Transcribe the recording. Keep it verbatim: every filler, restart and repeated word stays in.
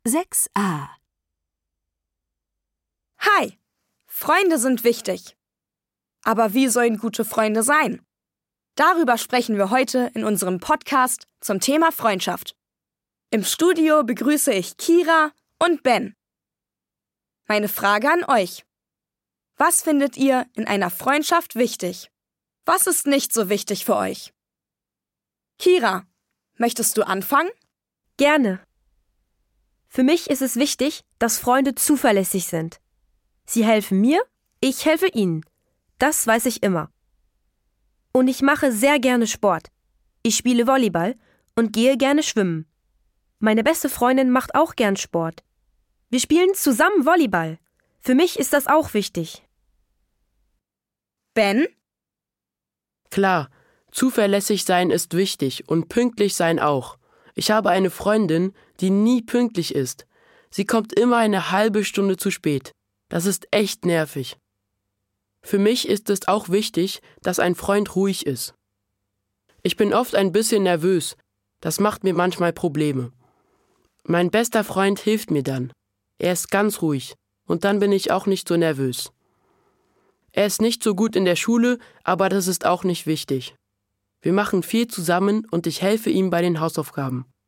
sechs a. Hi, Freunde sind wichtig. Aber wie sollen gute Freunde sein? Darüber sprechen wir heute in unserem Podcast zum Thema Freundschaft. Im Studio begrüße ich Kira und Ben. Meine Frage an euch. Was findet ihr in einer Freundschaft wichtig? Was ist nicht so wichtig für euch? Kira, möchtest du anfangen? Gerne. Für mich ist es wichtig, dass Freunde zuverlässig sind. Sie helfen mir, ich helfe ihnen. Das weiß ich immer. Und ich mache sehr gerne Sport. Ich spiele Volleyball und gehe gerne schwimmen. Meine beste Freundin macht auch gern Sport. Wir spielen zusammen Volleyball. Für mich ist das auch wichtig. Ben? Klar, zuverlässig sein ist wichtig und pünktlich sein auch. Ich habe eine Freundin, die nie pünktlich ist. Sie kommt immer eine halbe Stunde zu spät. Das ist echt nervig. Für mich ist es auch wichtig, dass ein Freund ruhig ist. Ich bin oft ein bisschen nervös. Das macht mir manchmal Probleme. Mein bester Freund hilft mir dann. Er ist ganz ruhig und dann bin ich auch nicht so nervös. Er ist nicht so gut in der Schule, aber das ist auch nicht wichtig. Wir machen viel zusammen und ich helfe ihm bei den Hausaufgaben.